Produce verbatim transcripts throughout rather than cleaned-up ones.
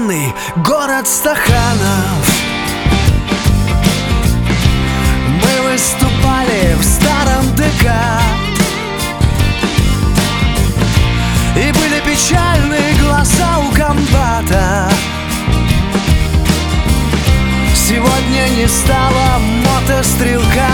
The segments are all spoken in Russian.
славный город Стаханов. Мы выступали в старом ДК, и были печальные глаза у комбата. Сегодня не стало мотострелка.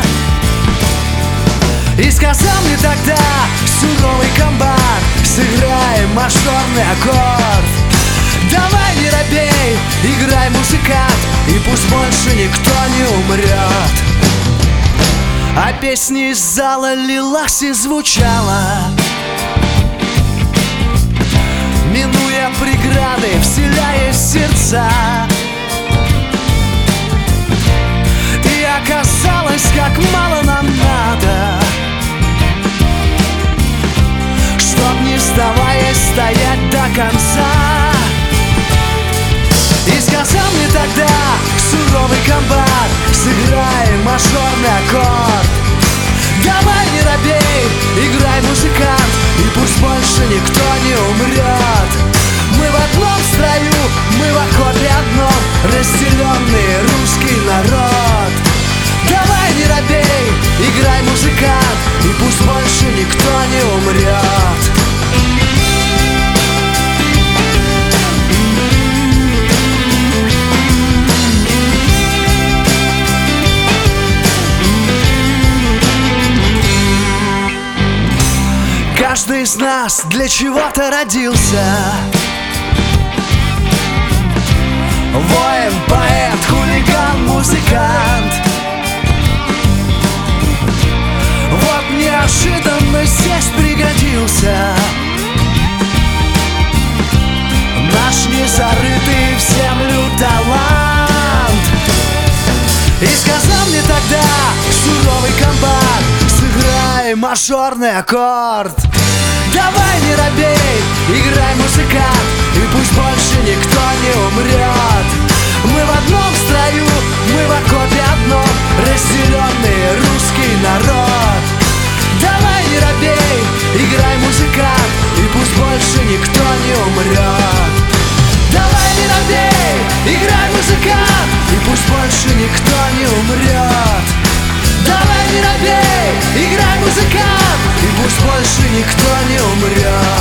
И сказал мне тогда суровый комбат: сыграй мажорный аккорд. Давай не робей, играй, музыкант, и пусть больше никто не умрет. А песня из зала лилась и звучала, минуя преграды, вселяя сердца. И оказалось, как мало нам надо, чтоб не сдаваясь стоять до конца. И сказал мне тогда суровый комбат: сыграй мажорный аккорд. Давай не робей, играй, музыкант, и пусть больше никто не умрет. Мы в одном строю, мы в окопе одном, разделенный русский народ. Давай не робей, играй, музыкант, и пусть больше никто не умрет. Каждый из нас для чего-то родился. Воин, поэт, хулиган, музыкант. Вот неожиданно здесь пригодился наш незарытый в землю талант. И сказал мне тогда суровый комбат: сыграй мажорный аккорд. Давай не робей, играй, музыкант, и пусть больше никто не умрет. Мы в одном строю, мы в окопе одном, разделенный русский народ. Давай не робей, играй, музыкант, и пусть больше никто не умрет. Давай не робей, играй, музыкант, и пусть больше никто не умрет. Давай не робей, играй, музыкант, и пусть больше никто не умрет.